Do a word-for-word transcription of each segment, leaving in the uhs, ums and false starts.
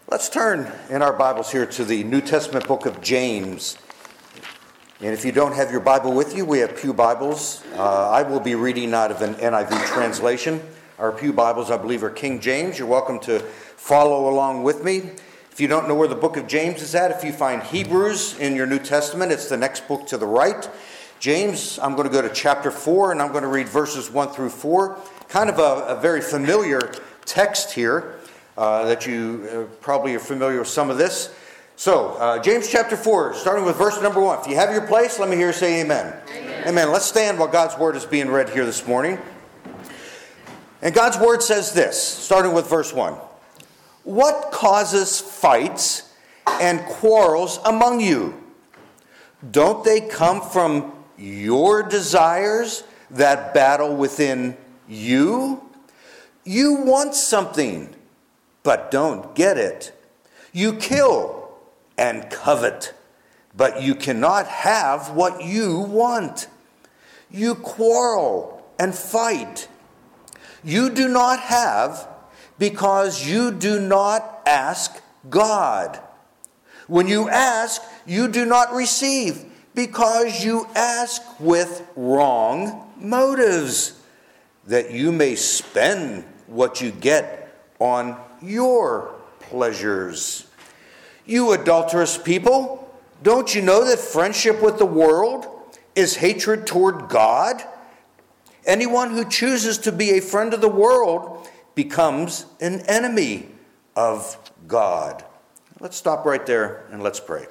Let's turn in our Bibles here to the New Testament book of James. And if you don't have your Bible with you, we have pew Bibles. Uh, I will be reading out of an N I V translation. Our pew Bibles, I believe, are King James. You're welcome to follow along with me. If you don't know where the book of James is at, if you find Hebrews in your New Testament, it's the next book to the right. James, I'm going to go to chapter four, and I'm going to read verses one through four. Kind of a, a very familiar text here uh, that you uh, probably are familiar with some of this. So, uh, James chapter four, starting with verse number one. If you have your place, let me hear you say amen. Amen. Amen. Let's stand while God's word is being read here this morning. And God's word says this, starting with verse one. What causes fights and quarrels among you? Don't they come from your desires that battle within you? You want something, but don't get it. You kill and covet, but you cannot have what you want. You quarrel and fight. You do not have because you do not ask God. When you ask, you do not receive because you ask with wrong motives, that you may spend what you get on your pleasures. You adulterous people, don't you know that friendship with the world is hatred toward God? Anyone who chooses to be a friend of the world becomes an enemy of God. Let's stop right there and let's pray.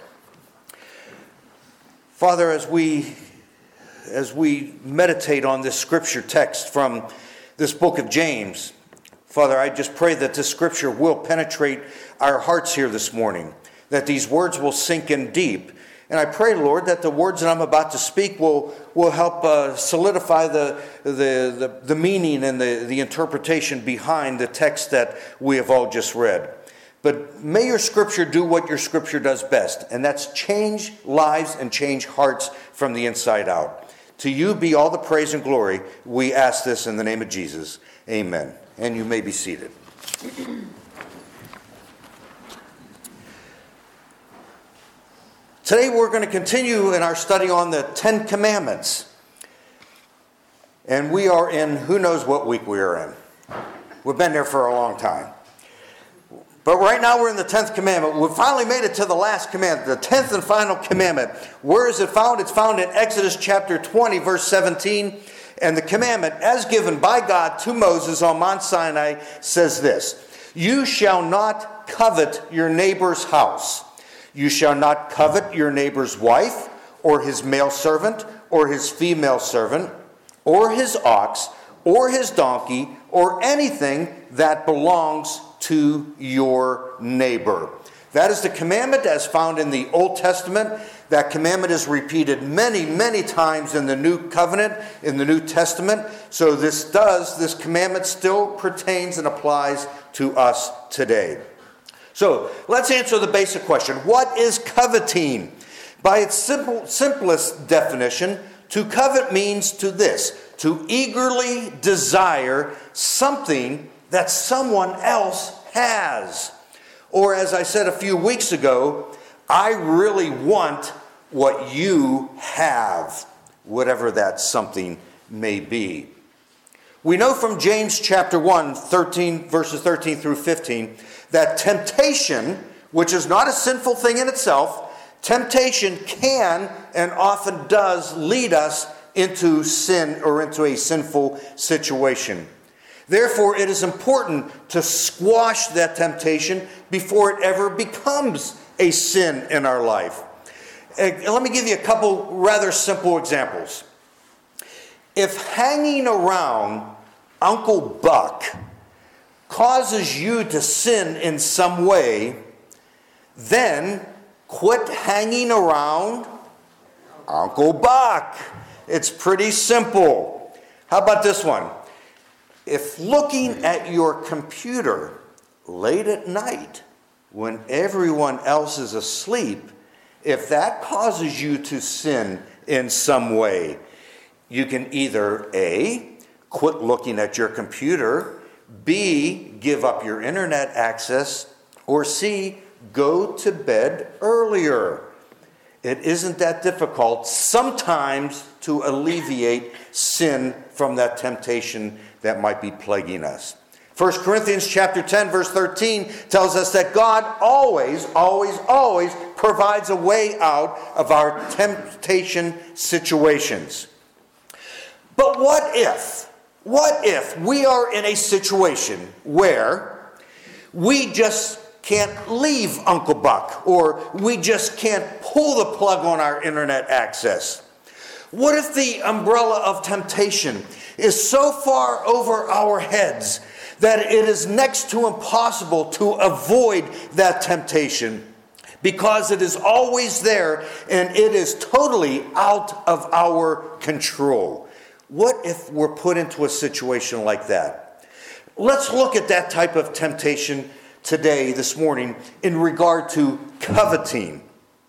Father, as we as we meditate on this scripture text from this book of James, Father, I just pray that this scripture will penetrate our hearts here this morning, that these words will sink in deep. And I pray, Lord, that the words that I'm about to speak will, will help uh, solidify the, the, the, the meaning and the, the interpretation behind the text that we have all just read. But may your scripture do what your scripture does best, and that's change lives and change hearts from the inside out. To you be all the praise and glory. We ask this in the name of Jesus. Amen. And you may be seated. Today we're going to continue in our study on the Ten Commandments. And we are in, who knows what week we are in. We've been there for a long time. But right now we're in the tenth commandment. We finally made it to the last commandment, the tenth and final commandment. Where is it found? It's found in Exodus chapter twenty, verse seventeen. And the commandment, as given by God to Moses on Mount Sinai, says this: You shall not covet your neighbor's house. You shall not covet your neighbor's wife, or his male servant, or his female servant, or his ox, or his donkey, or anything that belongs to your neighbor. That is the commandment as found in the Old Testament. That commandment is repeated many, many times in the New Covenant, in the New Testament. So this does, this commandment still pertains and applies to us today. So let's answer the basic question. What is coveting? By its simple, simplest definition, to covet means to this: to eagerly desire something that someone else has. Or as I said a few weeks ago, I really want what you have, whatever that something may be. We know from James chapter one, thirteen, verses thirteen through fifteen, that temptation, which is not a sinful thing in itself, temptation can and often does lead us into sin or into a sinful situation. Therefore, it is important to squash that temptation before it ever becomes a sin in our life. Let me give you a couple rather simple examples. If hanging around Uncle Buck causes you to sin in some way, then quit hanging around Uncle Buck. It's pretty simple. How about this one? If looking at your computer late at night when everyone else is asleep, if that causes you to sin in some way, you can either A, quit looking at your computer, B, give up your internet access, Or C, go to bed earlier. It isn't that difficult sometimes to alleviate sin from that temptation that might be plaguing us. First Corinthians chapter ten, verse thirteen tells us that God always, always, always provides a way out of our temptation situations. But what if, what if we are in a situation where we just can't leave Uncle Buck, or we just can't pull the plug on our internet access? What if the umbrella of temptation is so far over our heads that it is next to impossible to avoid that temptation because it is always there and it is totally out of our control? What if we're put into a situation like that? Let's look at that type of temptation today, this morning, in regard to coveting.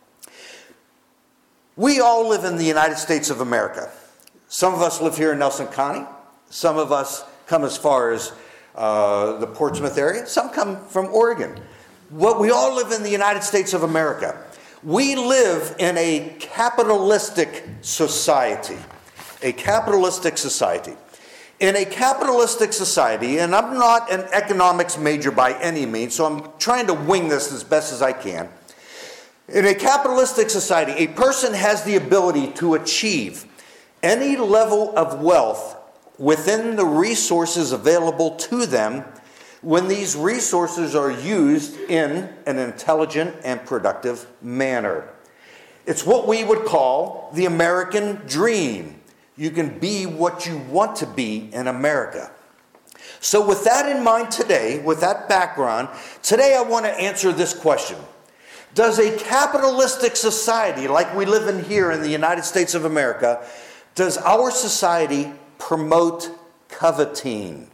We all live in the United States of America. Some of us live here in Nelson County. Some of us come as far as uh, the Portsmouth area. Some come from Oregon. What we all live in the United States of America. We live in a capitalistic society. A capitalistic society. In a capitalistic society, and I'm not an economics major by any means, so I'm trying to wing this as best as I can. In a capitalistic society, a person has the ability to achieve any level of wealth within the resources available to them when these resources are used in an intelligent and productive manner. It's what we would call the American dream. You can be what you want to be in America. So with that in mind today, with that background, today I want to answer this question. Does a capitalistic society like we live in here in the United States of America, does our society promote coveting?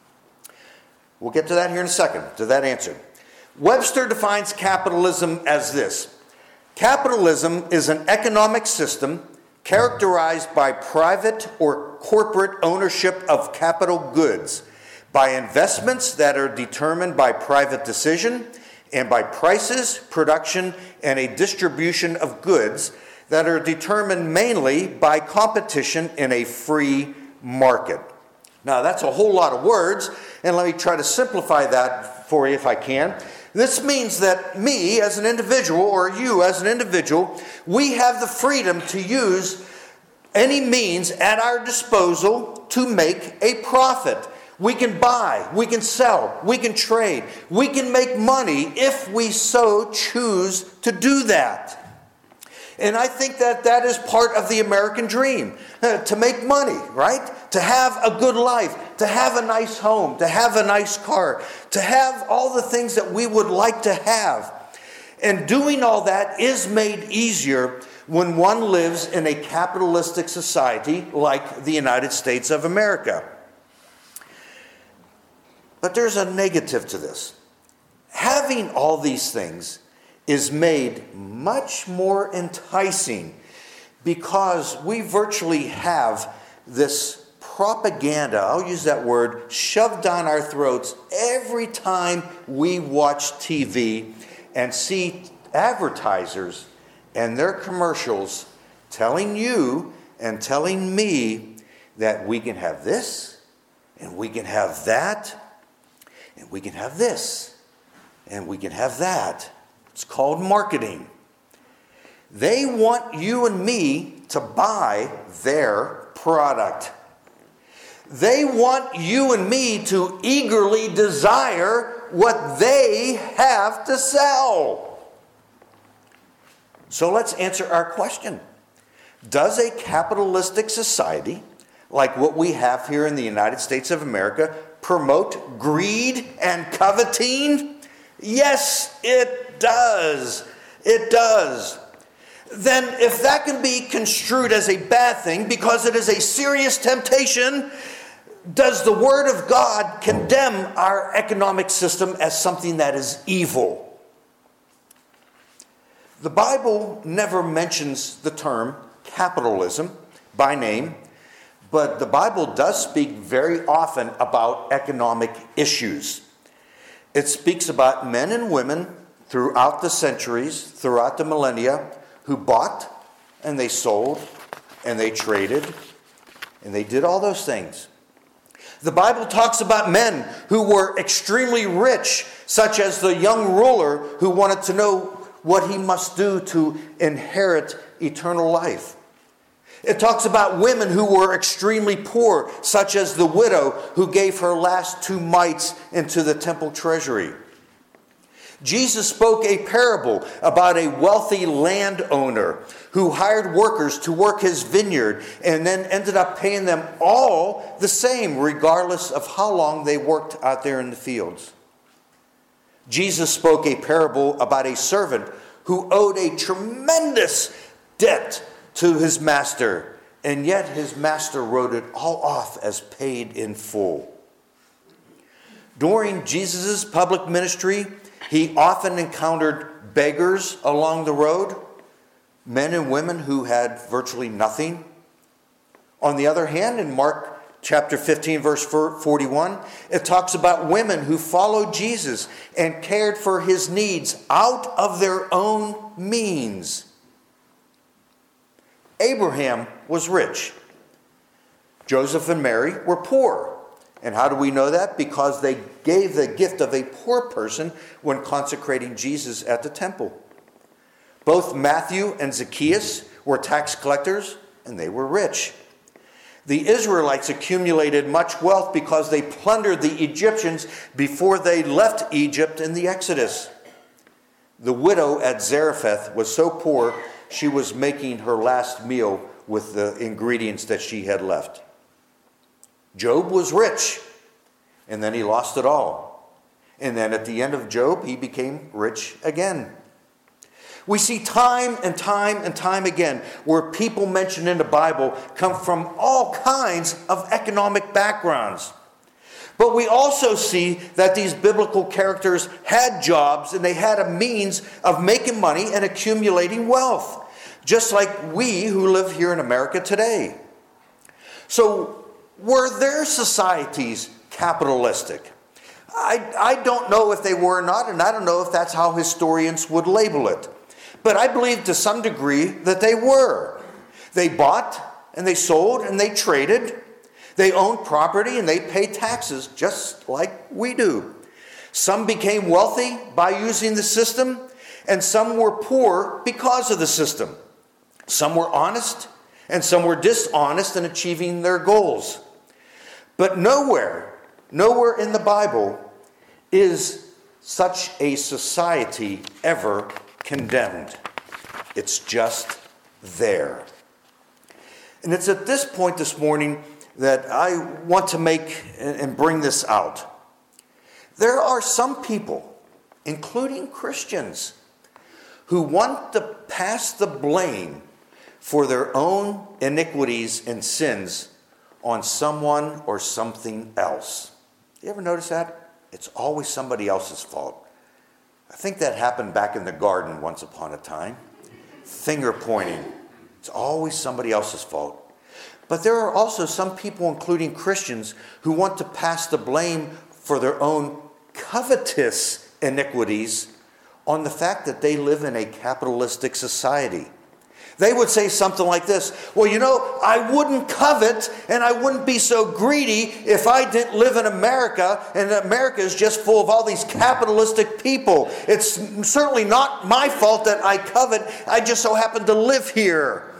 We'll get to that here in a second, to that answer. Webster defines capitalism as this. Capitalism is an economic system characterized by private or corporate ownership of capital goods, by investments that are determined by private decision, and by prices, production, and a distribution of goods that are determined mainly by competition in a free market. Now, that's a whole lot of words, and let me try to simplify that for you if I can. This means that me as an individual, or you as an individual, we have the freedom to use any means at our disposal to make a profit. We can buy, we can sell, we can trade, we can make money if we so choose to do that. And I think that that is part of the American dream, uh, to make money, right? To have a good life, to have a nice home, to have a nice car, to have all the things that we would like to have. And doing all that is made easier when one lives in a capitalistic society like the United States of America. But there's a negative to this. Having all these things is made much more enticing because we virtually have this propaganda, I'll use that word, shoved down our throats every time we watch T V and see advertisers and their commercials telling you and telling me that we can have this and we can have that and we can have this and we can have that. It's called marketing. They want you and me to buy their product. They want you and me to eagerly desire what they have to sell. So let's answer our question. Does a capitalistic society like what we have here in the United States of America promote greed and coveting? Yes, it does. It does. Then if that can be construed as a bad thing because it is a serious temptation, does the Word of God condemn our economic system as something that is evil? The Bible never mentions the term capitalism by name, but the Bible does speak very often about economic issues. It speaks about men and women throughout the centuries, throughout the millennia, who bought and they sold and they traded and they did all those things. The Bible talks about men who were extremely rich, such as the young ruler who wanted to know what he must do to inherit eternal life. It talks about women who were extremely poor, such as the widow who gave her last two mites into the temple treasury. Jesus spoke a parable about a wealthy landowner who hired workers to work his vineyard and then ended up paying them all the same, regardless of how long they worked out there in the fields. Jesus spoke a parable about a servant who owed a tremendous debt to his master, and yet his master wrote it all off as paid in full. During Jesus' public ministry, he often encountered beggars along the road, men and women who had virtually nothing. On the other hand, in Mark chapter fifteen, verse forty-one, it talks about women who followed Jesus and cared for his needs out of their own means. Abraham was rich. Joseph and Mary were poor. And how do we know that? Because they gave the gift of a poor person when consecrating Jesus at the temple. Both Matthew and Zacchaeus were tax collectors, and they were rich. The Israelites accumulated much wealth because they plundered the Egyptians before they left Egypt in the Exodus. The widow at Zarephath was so poor, she was making her last meal with the ingredients that she had left. Job was rich, and then he lost it all. And then at the end of Job, he became rich again. We see time and time and time again where people mentioned in the Bible come from all kinds of economic backgrounds. But we also see that these biblical characters had jobs and they had a means of making money and accumulating wealth, just like we who live here in America today. So were their societies capitalistic? I, I don't know if they were or not, and I don't know if that's how historians would label it. But I believe to some degree that they were. They bought and they sold and they traded. They owned property and they paid taxes just like we do. Some became wealthy by using the system, and some were poor because of the system. Some were honest and some were dishonest in achieving their goals. But nowhere, nowhere in the Bible is such a society ever condemned. It's just there. And it's at this point this morning that I want to make and bring this out. There are some people, including Christians, who want to pass the blame for their own iniquities and sins on someone or something else. You ever notice that? It's always somebody else's fault. I think that happened back in the garden once upon a time. Finger pointing. It's always somebody else's fault. But there are also some people, including Christians, who want to pass the blame for their own covetous iniquities on the fact that they live in a capitalistic society. They would say something like this: well, you know, I wouldn't covet and I wouldn't be so greedy if I didn't live in America, and America is just full of all these capitalistic people. It's certainly not my fault that I covet. I just so happen to live here.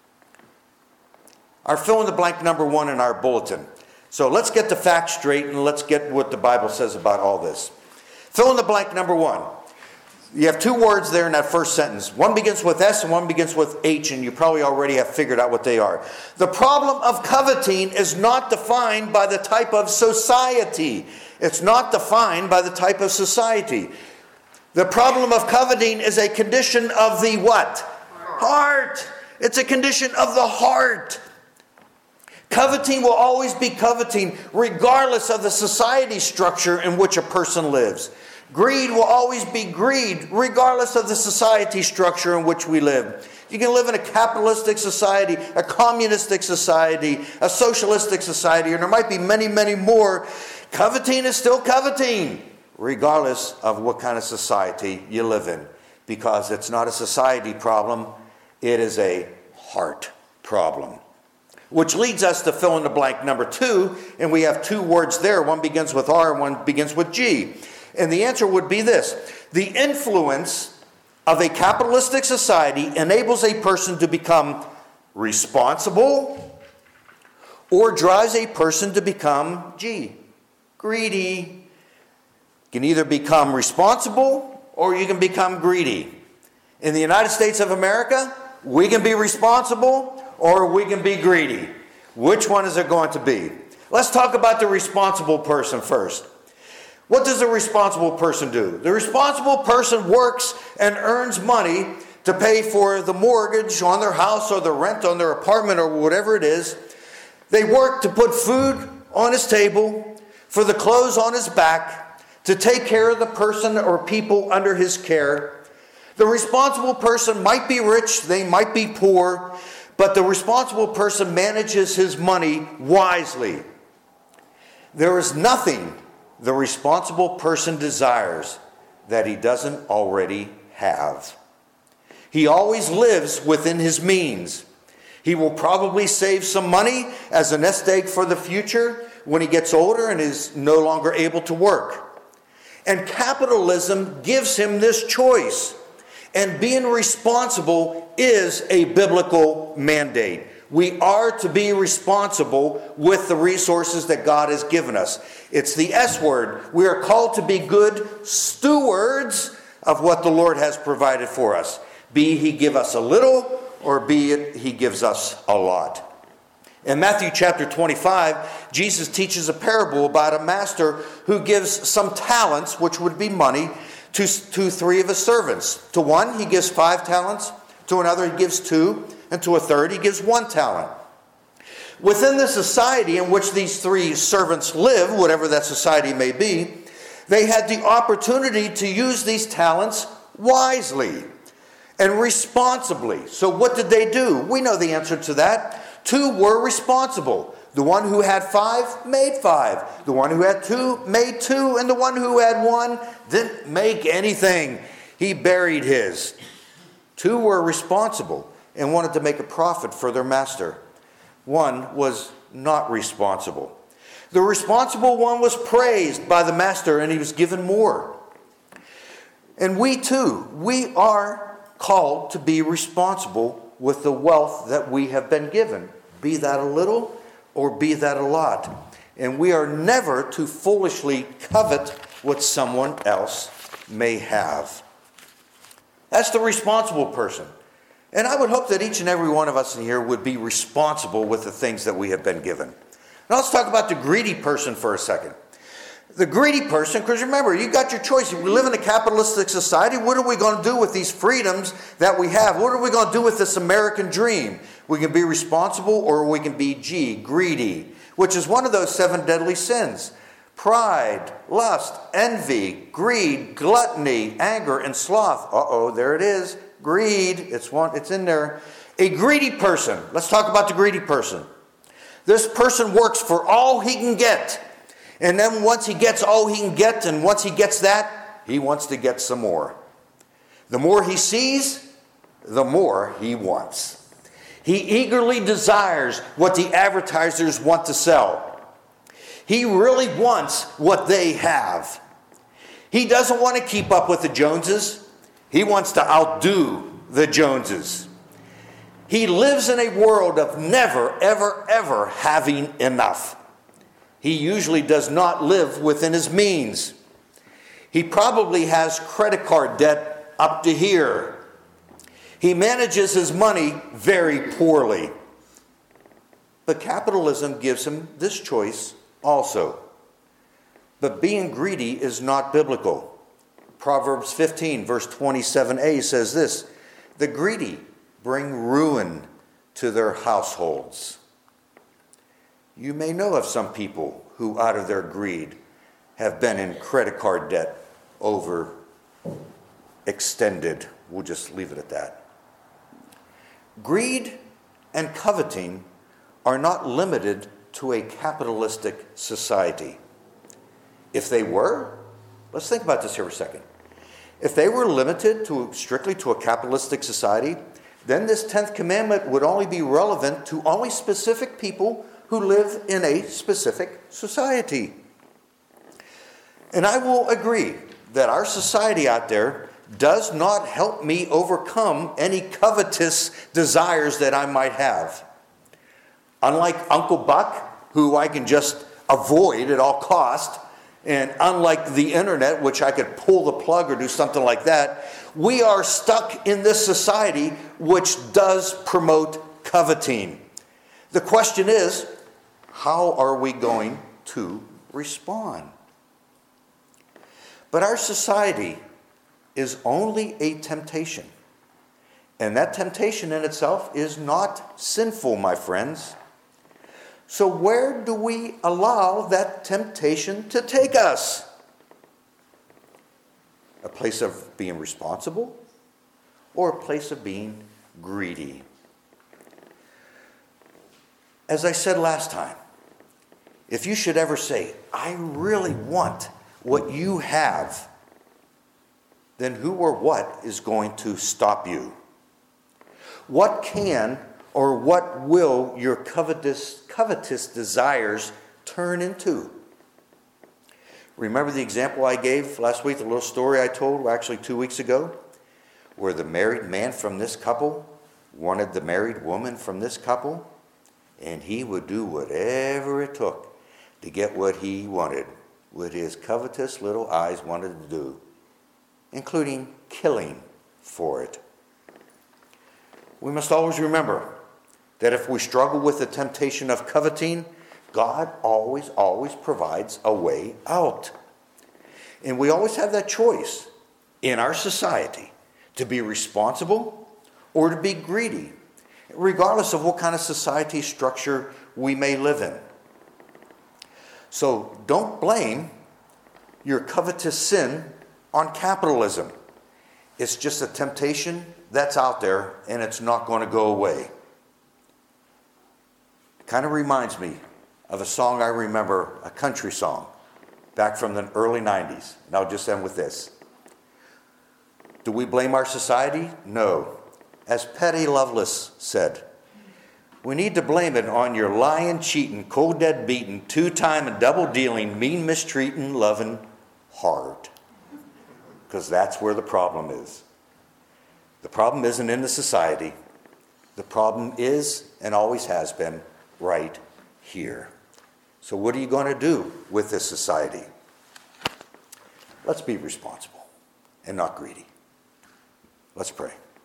Our fill-in-the-blank number one in our bulletin. So let's get the facts straight and let's get what the Bible says about all this. Fill-in-the-blank number one. You have two words there in that first sentence. One begins with S and one begins with H, and you probably already have figured out what they are. The problem of coveting is not defined by the type of society. It's not defined by the type of society. The problem of coveting is a condition of the what? Heart. It's a condition of the heart. Coveting will always be coveting regardless of the society structure in which a person lives. Greed will always be greed, regardless of the society structure in which we live. You can live in a capitalistic society, a communistic society, a socialistic society, and there might be many, many more. Coveting is still coveting, regardless of what kind of society you live in, because it's not a society problem, it is a heart problem. Which leads us to fill in the blank number two, and we have two words there. One begins with R and one begins with G. And the answer would be this: the influence of a capitalistic society enables a person to become responsible or drives a person to become, G, greedy. You can either become responsible or you can become greedy. In the United States of America, we can be responsible or we can be greedy. Which one is it going to be? Let's talk about the responsible person first. What does a responsible person do? The responsible person works and earns money to pay for the mortgage on their house or the rent on their apartment or whatever it is. They work to put food on his table, for the clothes on his back, to take care of the person or people under his care. The responsible person might be rich, they might be poor, but the responsible person manages his money wisely. There is nothing the responsible person desires that he doesn't already have. He always lives within his means. He will probably save some money as a nest egg for the future when he gets older and is no longer able to work. And capitalism gives him this choice. And being responsible is a biblical mandate. We are to be responsible with the resources that God has given us. It's the S word. We are called to be good stewards of what the Lord has provided for us. Be he give us a little, or be it he gives us a lot. In Matthew chapter twenty-five, Jesus teaches a parable about a master who gives some talents, which would be money, to, to three of his servants. To one, he gives five talents. To another, he gives two. And to a third, he gives one talent. Within the society in which these three servants live, whatever that society may be, they had the opportunity to use these talents wisely and responsibly. So what did they do? We know the answer to that. Two were responsible. The one who had five made five. The one who had two made two. And the one who had one didn't make anything. He buried his. Two were responsible and wanted to make a profit for their master. One was not responsible. The responsible one was praised by the master, and he was given more. And we too, we are called to be responsible with the wealth that we have been given, be that a little or be that a lot. And we are never to foolishly covet what someone else may have. That's the responsible person. And I would hope that each and every one of us in here would be responsible with the things that we have been given. Now let's talk about the greedy person for a second. The greedy person, because remember, you got your choice. If we live in a capitalistic society, what are we going to do with these freedoms that we have? What are we going to do with this American dream? We can be responsible or we can be, G, greedy, which is one of those seven deadly sins. Pride, lust, envy, greed, gluttony, anger, and sloth. Uh-oh, there it is. Greed, it's one, it's in there. A greedy person. Let's talk about the greedy person. This person works for all he can get. And then once he gets all he can get, and once he gets that, he wants to get some more. The more he sees, the more he wants. He eagerly desires what the advertisers want to sell. He really wants what they have. He doesn't want to keep up with the Joneses. He wants to outdo the Joneses. He lives in a world of never, ever, ever having enough. He usually does not live within his means. He probably has credit card debt up to here. He manages his money very poorly. But capitalism gives him this choice also. But being greedy is not biblical. Proverbs fifteen, verse twenty-seven a says this: the greedy bring ruin to their households. You may know of some people who, out of their greed, have been in credit card debt over extended. We'll just leave it at that. Greed and coveting are not limited to a capitalistic society. If they were, Let's think about this here for a second. If they were limited to strictly to a capitalistic society, then this tenth commandment would only be relevant to only specific people who live in a specific society. And I will agree that our society out there does not help me overcome any covetous desires that I might have. Unlike Uncle Buck, who I can just avoid at all cost, and unlike the internet, which I could pull the plug or do something like that, we are stuck in this society which does promote coveting. The question is, how are we going to respond? But our society is only a temptation. And that temptation in itself is not sinful, my friends. So where do we allow that temptation to take us? A place of being responsible or a place of being greedy? As I said last time, if you should ever say, I really want what you have, then who or what is going to stop you? What can or what will your covetous, covetous desires turn into? Remember the example I gave last week, the little story I told actually two weeks ago, where the married man from this couple wanted the married woman from this couple, and he would do whatever it took to get what he wanted, what his covetous little eyes wanted to do, including killing for it. We must always remember that if we struggle with the temptation of coveting, God always, always provides a way out. And we always have that choice in our society to be responsible or to be greedy, regardless of what kind of society structure we may live in. So don't blame your covetous sin on capitalism. It's just a temptation that's out there and it's not going to go away. Kind of reminds me of a song I remember, a country song, back from the early nineties. And I'll just end with this. Do we blame our society? No. As Patty Loveless said, we need to blame it on your lying, cheating, cold dead beating, two-time and double-dealing, mean mistreating, loving heart. Because that's where the problem is. The problem isn't in the society. The problem is, and always has been, right here. So what are you going to do with this society? Let's be responsible and not greedy. Let's pray.